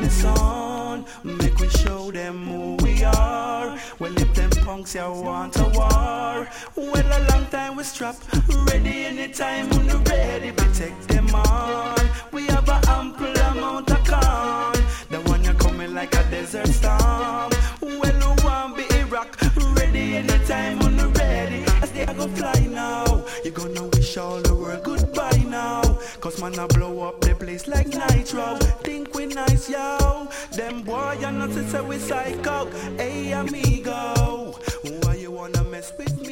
the sun. Make we show them who we are. Well, if them punks ya want a war, well, a long time we strap, ready anytime when we ready to take them on. We have a ample amount of corn. The one you coming like a desert storm. Well, who want be Iraq, ready anytime when we ready. As they go fly now, you gonna wish all the world goodbye now. Cause man I blow up the place like nitro. Think we nice, yo. Them boy, you not to say we psycho. Hey amigo, why you wanna mess with me?